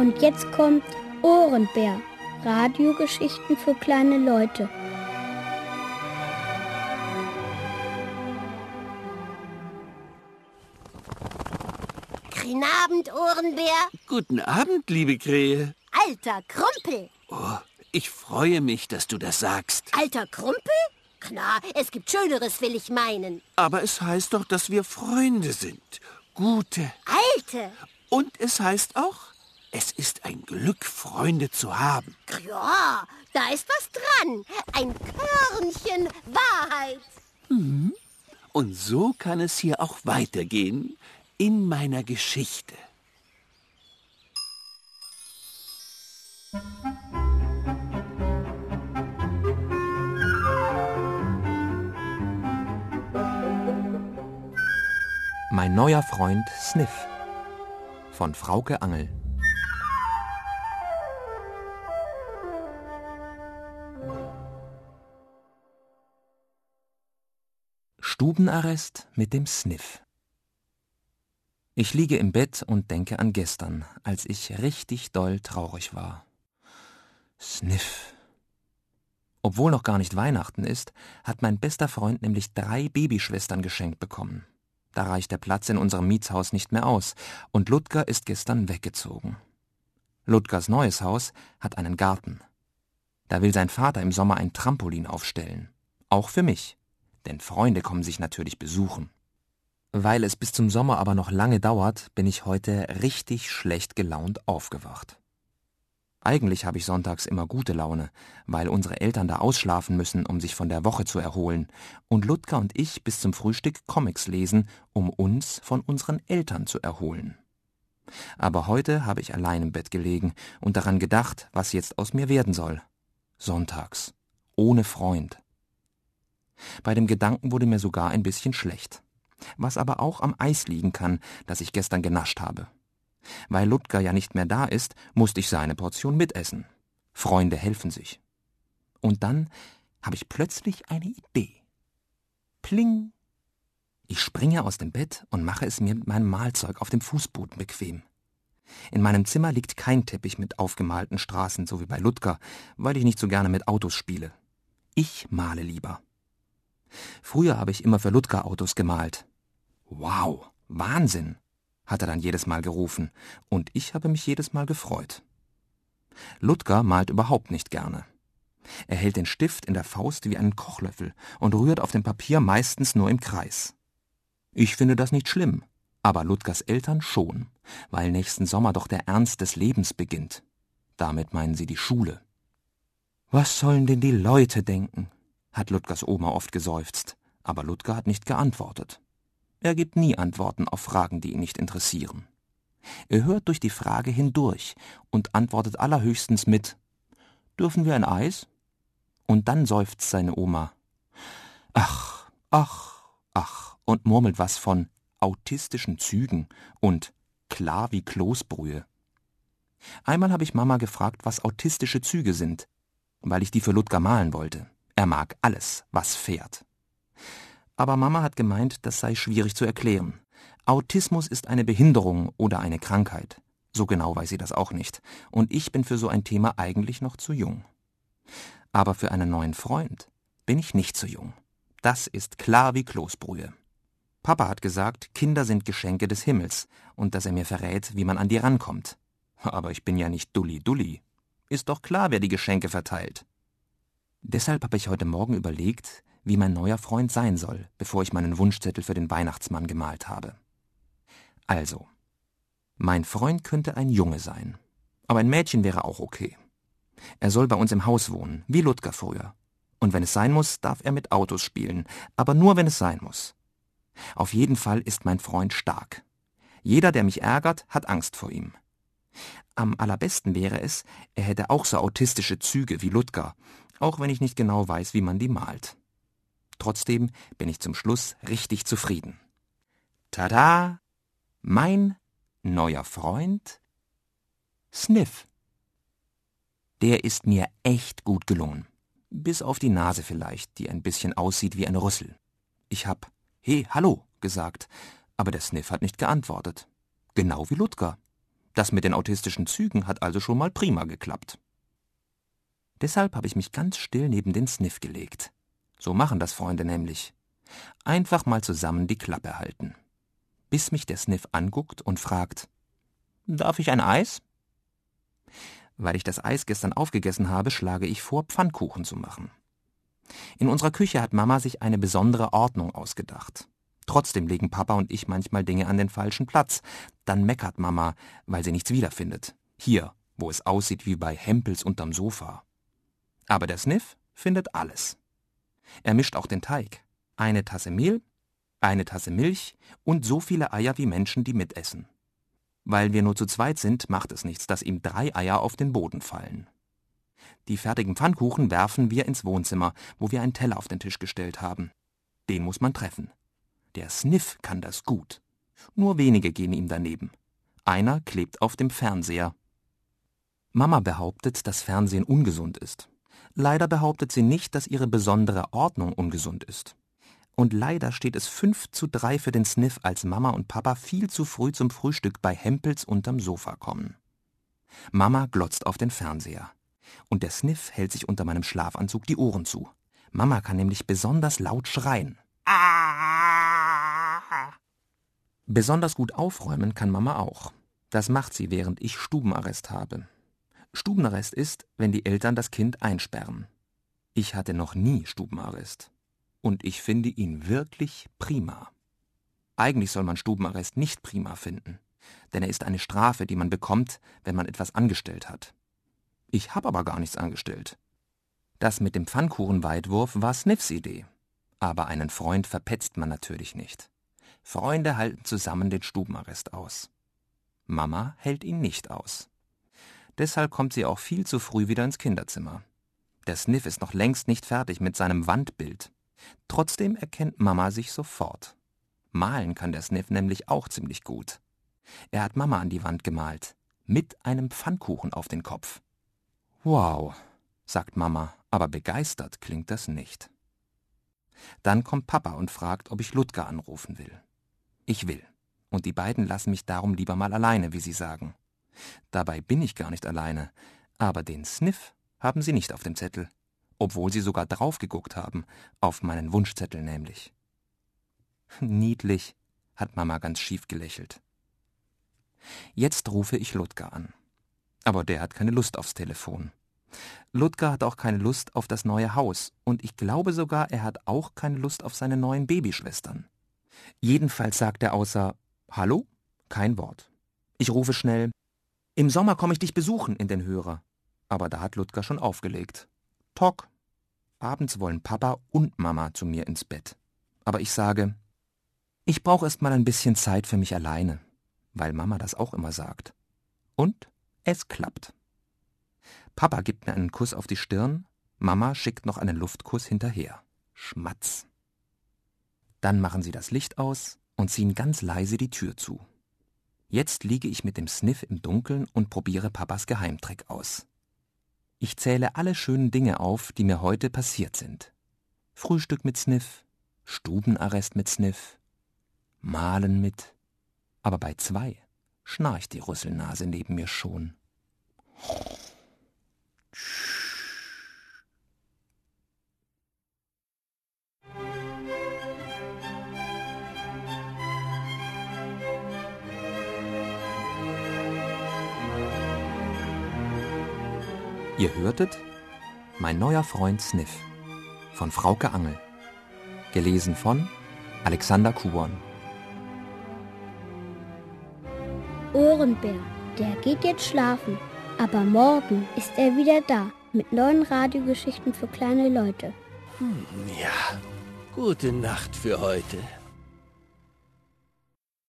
Und jetzt kommt Ohrenbär. Radiogeschichten für kleine Leute. Guten Abend, Ohrenbär. Guten Abend, liebe Krähe. Alter Krumpel. Oh, ich freue mich, dass du das sagst. Alter Krumpel? Klar, es gibt Schöneres, will ich meinen. Aber es heißt doch, dass wir Freunde sind. Gute. Alte. Und es heißt auch, es ist ein Glück, Freunde zu haben. Ja, da ist was dran. Ein Körnchen Wahrheit. Mhm. Und so kann es hier auch weitergehen in meiner Geschichte. Mein neuer Freund Sniff von Frauke Angel. Stubenarrest mit dem Sniff. Ich liege im Bett und denke an gestern, als ich richtig doll traurig war. Sniff. Obwohl noch gar nicht Weihnachten ist, hat mein bester Freund nämlich 3 Babyschwestern geschenkt bekommen. Da reicht der Platz in unserem Mietshaus nicht mehr aus und Ludger ist gestern weggezogen. Ludgers neues Haus hat einen Garten. Da will sein Vater im Sommer ein Trampolin aufstellen. Auch für mich, denn Freunde kommen sich natürlich besuchen. Weil es bis zum Sommer aber noch lange dauert, bin ich heute richtig schlecht gelaunt aufgewacht. Eigentlich habe ich sonntags immer gute Laune, weil unsere Eltern da ausschlafen müssen, um sich von der Woche zu erholen, und Ludger und ich bis zum Frühstück Comics lesen, um uns von unseren Eltern zu erholen. Aber heute habe ich allein im Bett gelegen und daran gedacht, was jetzt aus mir werden soll. Sonntags. Ohne Freund. Bei dem Gedanken wurde mir sogar ein bisschen schlecht. Was aber auch am Eis liegen kann, das ich gestern genascht habe. Weil Ludger ja nicht mehr da ist, musste ich seine Portion mitessen. Freunde helfen sich. Und dann habe ich plötzlich eine Idee. Pling! Ich springe aus dem Bett und mache es mir mit meinem Malzeug auf dem Fußboden bequem. In meinem Zimmer liegt kein Teppich mit aufgemalten Straßen, so wie bei Ludger, weil ich nicht so gerne mit Autos spiele. Ich male lieber. Früher habe ich immer für Ludger Autos gemalt. Wow, Wahnsinn, hat er dann jedes Mal gerufen, und ich habe mich jedes Mal gefreut. Ludger malt überhaupt nicht gerne. Er hält den Stift in der Faust wie einen Kochlöffel und rührt auf dem Papier meistens nur im Kreis. Ich finde das nicht schlimm, aber Ludgers Eltern schon, weil nächsten Sommer doch der Ernst des Lebens beginnt. Damit meinen sie die Schule. Was sollen denn die Leute denken? Hat Ludgers Oma oft geseufzt, aber Ludger hat nicht geantwortet. Er gibt nie Antworten auf Fragen, die ihn nicht interessieren. Er hört durch die Frage hindurch und antwortet allerhöchstens mit: »Dürfen wir ein Eis?« Und dann seufzt seine Oma: »Ach, ach, ach«, und murmelt was von autistischen Zügen und klar wie Kloßbrühe. Einmal habe ich Mama gefragt, was autistische Züge sind, weil ich die für Ludger malen wollte. Er mag alles, was fährt. Aber Mama hat gemeint, das sei schwierig zu erklären. Autismus ist eine Behinderung oder eine Krankheit. So genau weiß sie das auch nicht. Und ich bin für so ein Thema eigentlich noch zu jung. Aber für einen neuen Freund bin ich nicht zu jung. Das ist klar wie Kloßbrühe. Papa hat gesagt, Kinder sind Geschenke des Himmels und dass er mir verrät, wie man an die rankommt. Aber ich bin ja nicht Dulli-Dulli. Ist doch klar, wer die Geschenke verteilt. Deshalb habe ich heute Morgen überlegt, wie mein neuer Freund sein soll, bevor ich meinen Wunschzettel für den Weihnachtsmann gemalt habe. Also, mein Freund könnte ein Junge sein, aber ein Mädchen wäre auch okay. Er soll bei uns im Haus wohnen, wie Ludger früher. Und wenn es sein muss, darf er mit Autos spielen, aber nur, wenn es sein muss. Auf jeden Fall ist mein Freund stark. Jeder, der mich ärgert, hat Angst vor ihm. Am allerbesten wäre es, er hätte auch so autistische Züge wie Ludger, auch wenn ich nicht genau weiß, wie man die malt. Trotzdem bin ich zum Schluss richtig zufrieden. Tada! Mein neuer Freund Sniff. Der ist mir echt gut gelungen. Bis auf die Nase vielleicht, die ein bisschen aussieht wie ein Rüssel. Ich hab »Hey, hallo« gesagt, aber der Sniff hat nicht geantwortet. Genau wie Ludger. Das mit den autistischen Zügen hat also schon mal prima geklappt. Deshalb habe ich mich ganz still neben den Sniff gelegt. So machen das Freunde nämlich. Einfach mal zusammen die Klappe halten. Bis mich der Sniff anguckt und fragt: »Darf ich ein Eis?« Weil ich das Eis gestern aufgegessen habe, schlage ich vor, Pfannkuchen zu machen. In unserer Küche hat Mama sich eine besondere Ordnung ausgedacht. Trotzdem legen Papa und ich manchmal Dinge an den falschen Platz. Dann meckert Mama, weil sie nichts wiederfindet. Hier, wo es aussieht wie bei Hempels unterm Sofa. Aber der Sniff findet alles. Er mischt auch den Teig. 1 Tasse Mehl, 1 Tasse Milch und so viele Eier wie Menschen, die mitessen. Weil wir nur zu zweit sind, macht es nichts, dass ihm 3 Eier auf den Boden fallen. Die fertigen Pfannkuchen werfen wir ins Wohnzimmer, wo wir einen Teller auf den Tisch gestellt haben. Den muss man treffen. Der Sniff kann das gut. Nur wenige gehen ihm daneben. Einer klebt auf dem Fernseher. Mama behauptet, dass Fernsehen ungesund ist. Leider behauptet sie nicht, dass ihre besondere Ordnung ungesund ist. Und leider steht es 5:3 für den Sniff, als Mama und Papa viel zu früh zum Frühstück bei Hempels unterm Sofa kommen. Mama glotzt auf den Fernseher. Und der Sniff hält sich unter meinem Schlafanzug die Ohren zu. Mama kann nämlich besonders laut schreien. Besonders gut aufräumen kann Mama auch. Das macht sie, während ich Stubenarrest habe. Stubenarrest ist, wenn die Eltern das Kind einsperren. Ich hatte noch nie Stubenarrest. Und ich finde ihn wirklich prima. Eigentlich soll man Stubenarrest nicht prima finden, denn er ist eine Strafe, die man bekommt, wenn man etwas angestellt hat. Ich habe aber gar nichts angestellt. Das mit dem Pfannkuchenweitwurf war Sniffs Idee. Aber einen Freund verpetzt man natürlich nicht. Freunde halten zusammen den Stubenarrest aus. Mama hält ihn nicht aus. Deshalb kommt sie auch viel zu früh wieder ins Kinderzimmer. Der Sniff ist noch längst nicht fertig mit seinem Wandbild. Trotzdem erkennt Mama sich sofort. Malen kann der Sniff nämlich auch ziemlich gut. Er hat Mama an die Wand gemalt, mit einem Pfannkuchen auf den Kopf. »Wow«, sagt Mama, aber begeistert klingt das nicht. Dann kommt Papa und fragt, ob ich Ludger anrufen will. Ich will. Und die beiden lassen mich darum lieber mal alleine, wie sie sagen. Dabei bin ich gar nicht alleine, aber den Sniff haben sie nicht auf dem Zettel, obwohl sie sogar drauf geguckt haben, auf meinen Wunschzettel nämlich. Niedlich, hat Mama ganz schief gelächelt. Jetzt rufe ich Ludger an. Aber der hat keine Lust aufs Telefon. Ludger hat auch keine Lust auf das neue Haus und ich glaube sogar, er hat auch keine Lust auf seine neuen Babyschwestern. Jedenfalls sagt er außer »Hallo« kein Wort. Ich rufe schnell »Im Sommer komme ich dich besuchen« in den Hörer. Aber da hat Ludger schon aufgelegt. Tock. Abends wollen Papa und Mama zu mir ins Bett. Aber ich sage, ich brauche erst mal ein bisschen Zeit für mich alleine, weil Mama das auch immer sagt. Und es klappt. Papa gibt mir einen Kuss auf die Stirn, Mama schickt noch einen Luftkuss hinterher. Schmatz. Dann machen sie das Licht aus und ziehen ganz leise die Tür zu. Jetzt liege ich mit dem Sniff im Dunkeln und probiere Papas Geheimtrick aus. Ich zähle alle schönen Dinge auf, die mir heute passiert sind. Frühstück mit Sniff, Stubenarrest mit Sniff, Malen mit. Aber bei 2 schnarcht die Rüsselnase neben mir schon. Ihr hörtet Mein neuer Freund Sniff von Frauke Angel. Gelesen von Alexander Kuborn. Ohrenbär, der geht jetzt schlafen. Aber morgen ist er wieder da mit neuen Radiogeschichten für kleine Leute. Ja, gute Nacht für heute.